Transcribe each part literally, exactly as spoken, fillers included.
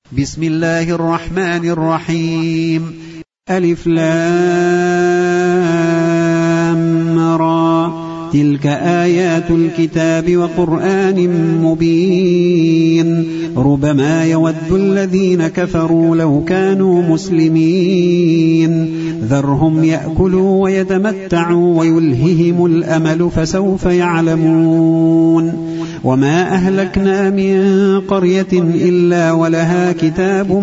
بسم الله الرحمن الرحيم. ألف لام را، تلك آيات الكتاب وقرآن مبين. ربما يود الذين كفروا لو كانوا مسلمين. ذرهم يأكلوا ويتمتعوا ويلههم الأمل فسوف يعلمون. وما أهلكنا من قرية إلا ولها كتاب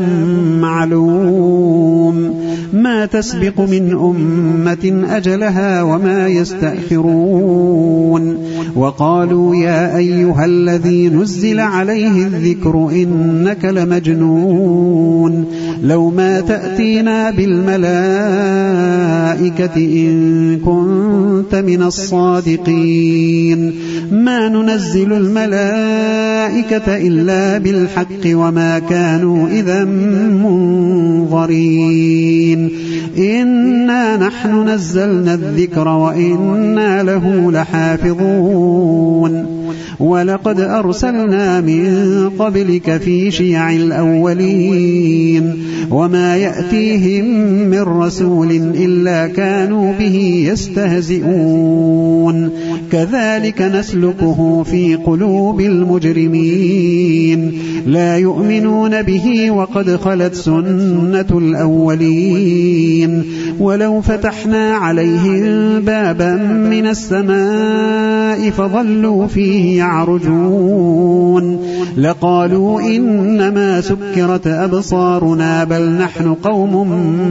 معلوم، ما تسبق من أمة أجلها وما يستأخرون. وقالوا يا أيها الذي نزل عليه الذكر إنك لمجنون، لو ما تأتينا بالملائكة إن كنت من الصادقين. ما ننزل الملائكة إلا بالحق وما كانوا إذا منظرين. إنا نحن نزلنا الذكر وإنا له لحافظون. ولقد أرسلنا من قبلك في شيع الأولين، وما يأتيهم من رسول إلا كانوا به يستهزئون. كذلك نسلكه في قلوب المجرمين، لا يؤمنون به وقد خلت سنة الأولين. ولو فتحنا عليهم بابا من السماء فظلوا فيه يعرجون لقالوا إنما سكرت أبصارنا بل نحن قوم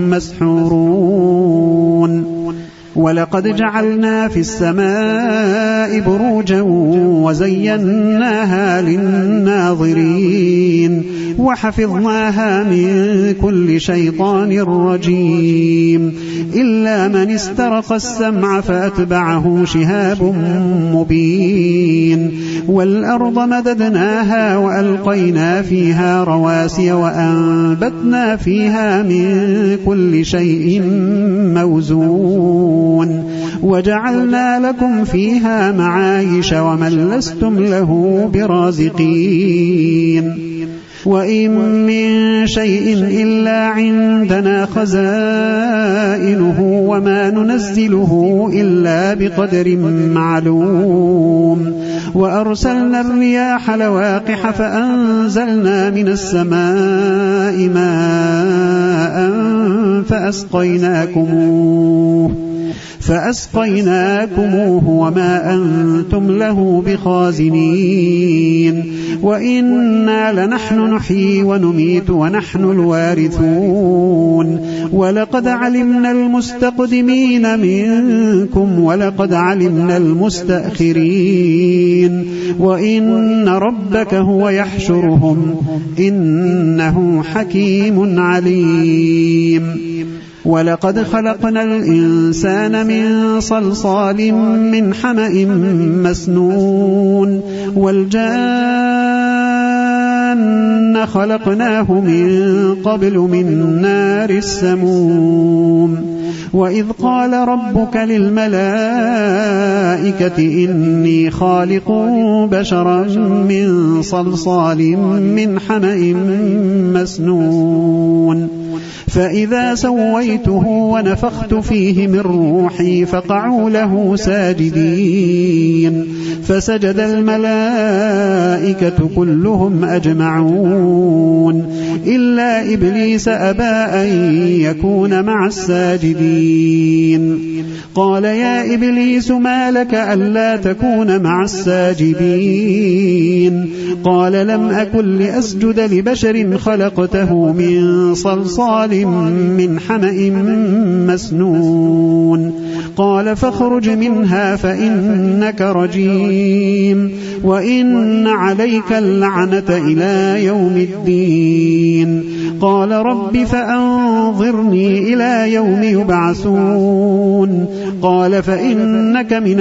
مسحورون. ولقد جعلنا في السماء بروجا وزيناها للناظرين وحفظناها من كل شيطان رجيم إلا من استرق السمع فأتبعه شهاب مبين. والأرض مددناها وألقينا فيها رواسي وأنبتنا فيها من كل شيء موزون وجعلنا لكم فيها معايش ومن لستم له برازقين. وإن من شيء إلا عندنا خزائنه وما ننزله إلا بقدر معلوم. وأرسلنا الرياح لواقح فأنزلنا من السماء ماء فأسقيناكموه فأسقيناكموه وما أنتم له بخازنين. وإنا لنحن نحيي ونميت ونحن الوارثون. ولقد علمنا المستقدمين منكم ولقد علمنا المستأخرين. وإن ربك هو يحشرهم إنه حكيم عليم. ولقد خلقنا الإنسان من صلصال من حمأ مسنون والجان خلقناه من قبل من نار السموم. وإذ قال ربك للملائكة إني خالق بشرا من صلصال من حمأ مسنون فإذا سويته ونفخت فيه من روحي فقعوا له ساجدين. فسجد الملائكة كلهم أجمعون إلا إبليس أبى أن يكون مع الساجدين. قال يا إبليس ما لك ألا تكون مع الساجدين؟ قال لم أكن لأسجد لبشر خلقته من صلصال من حمأ مسنون. قال فاخرج منها فإنك رجيم وإن عليك اللعنة إلى يوم الدين. قال رب فأنظرني إلى يوم يبعثون. قال فإنك من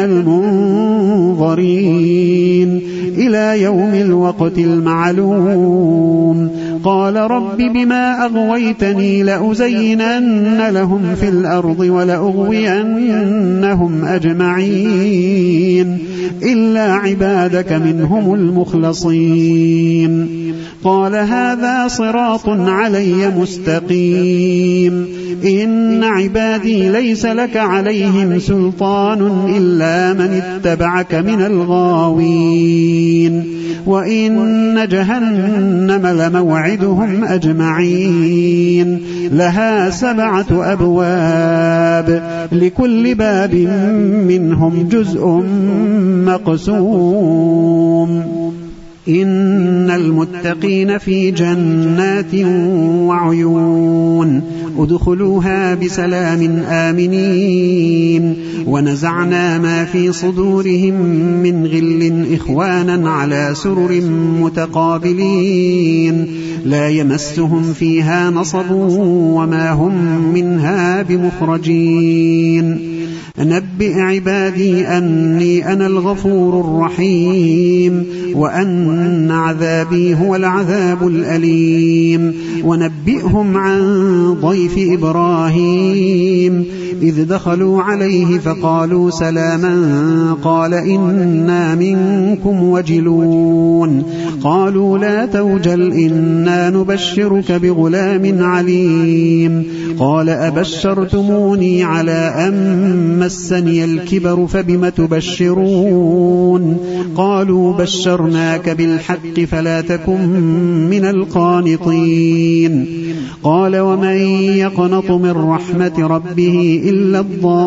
المنظرين إلى يوم الوقت المعلوم. قال رب بما أغويتني لأزينن لهم في الأرض ولأغوينهم أجمعين إلا عبادك منهم المخلصين. قال هذا صراط صراط علي مستقيم إن عبادي ليس لك عليهم سلطان إلا من اتبعك من الغاوين وإن جهنم لموعدهم أجمعين لها سبعة أبواب لكل باب منهم جزء مقسوم إن المتقين في جنات وعيون ادخلوها بسلام آمنين ونزعنا ما في صدورهم من غل إخوانا على سرر متقابلين لا يمسهم فيها نصب وما هم منها بمخرجين نبئ عبادي أني أنا الغفور الرحيم وأن عذابي هو العذاب الأليم ونبئهم عن ضيف إبراهيم إذ دخلوا عليه فقالوا سلاما قال إنا منكم وجلون قالوا لا توجل إنا نبشرك بغلام عليم قال أبشرتموني على أن مسني الكبر فبم تبشرون قالوا بشرناك بالحق فلا تكن من القانطين قال ومن يقنط من رحمة ربه إلا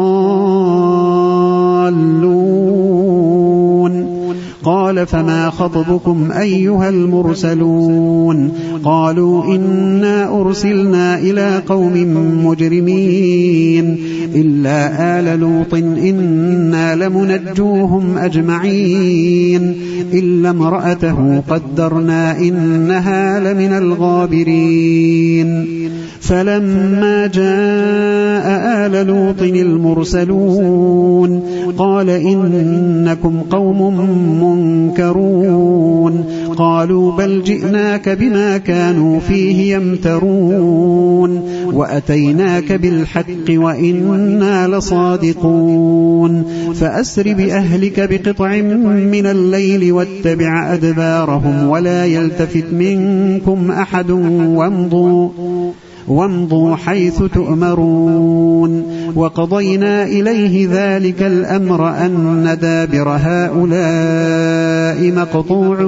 الضالون قال فما خطبكم أيها المرسلون قالوا إنا أرسلنا إلى قوم مجرمين إلا آل لوط إنا لمنجوهم أجمعين إلا امرأته قدرنا إنها لمن الغابرين فلما جاء آل لوط المرسلون قال إنكم قوم منكرون قالوا بل جئناك بما كانوا فيه يمترون وأتيناك بالحق وإنا لصادقون فأسر بأهلك بقطع من الليل واتبع أدبارهم ولا يلتفت منكم أحد وامضوا وامضوا حيث تؤمرون وقضينا إليه ذلك الأمر أن دابر هؤلاء مقطوع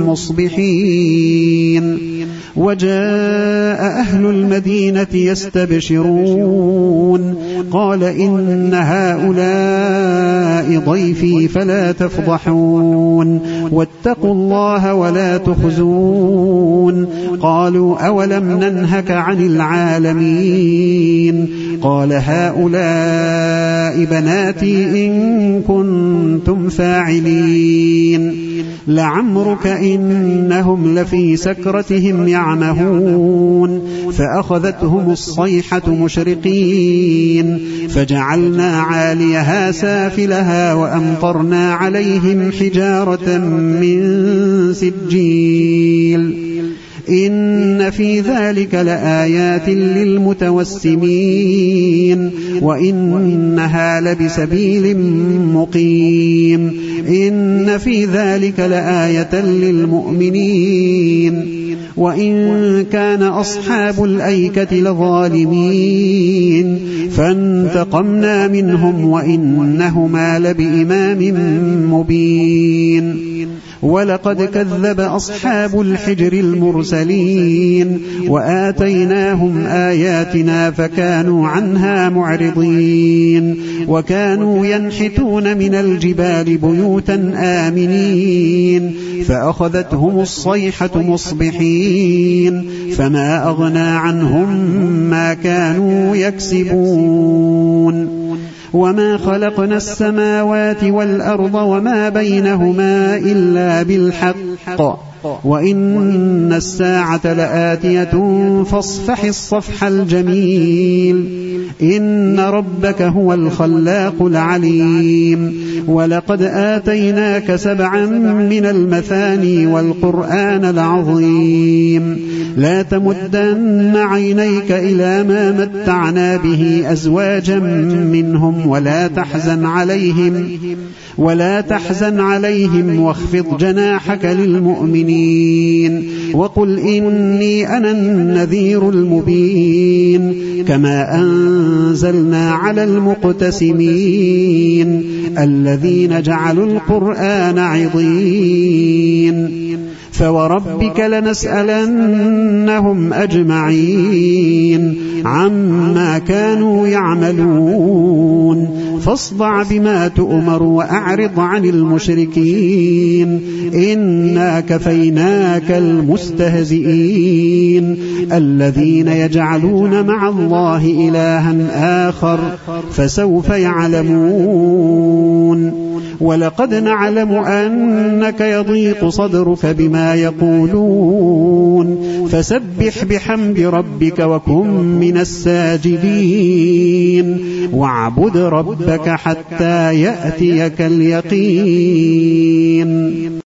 مصبحين وجاء أهل المدينة يستبشرون قال إن هؤلاء ضيفي فلا تفضحون واتقوا الله ولا تخزون قالوا أولم ننهك عن العالمين قال هؤلاء بناتي إن كنتم فاعلين لعمرك إنهم لفي سكرتهم يعمهون فأخذتهم الصيحة مشرقين فجعلنا عاليها سافلها وأمطرنا عليهم حجارة من سجيل إن في ذلك لآيات للمتوسمين وإنها لبسبيل مقيم إن في ذلك لآية للمؤمنين وإن كان أصحاب الأيكة لظالمين فانتقمنا منهم وإنهما لبإمام مبين ولقد كذب أصحاب الحجر المرسلين وآتيناهم آياتنا فكانوا عنها معرضين وكانوا ينحتون من الجبال بيوتا آمنين فأخذتهم الصيحة مصبحين فما أغنى عنهم ما كانوا يكسبون وما خلقنا السماوات والأرض وما بينهما إلا بالحق وإن الساعة لآتية فاصفح الصفح الجميل إن ربك هو الخلاق العليم ولقد آتيناك سبعا من المثاني والقرآن العظيم لا تمدن عينيك إلى ما متعنا به أزواجا منهم ولا تحزن عليهم ولا تحزن عليهم واخفض جناحك للمؤمنين وقل إني أنا النذير المبين كما أنزلنا على المقتسمين الذين جعلوا القرآن عضين فوربك لنسألنهم أجمعين عما كانوا يعملون فاصدع بما تؤمر وأعرض عن المشركين إنا كفيناك المستهزئين الذين يجعلون مع الله إلها آخر فسوف يعلمون ولقد نعلم أنك يضيق صدرك بما يقولون فسبح بحمد ربك وكن من الساجدين واعبد ربك حتى يأتيك اليقين.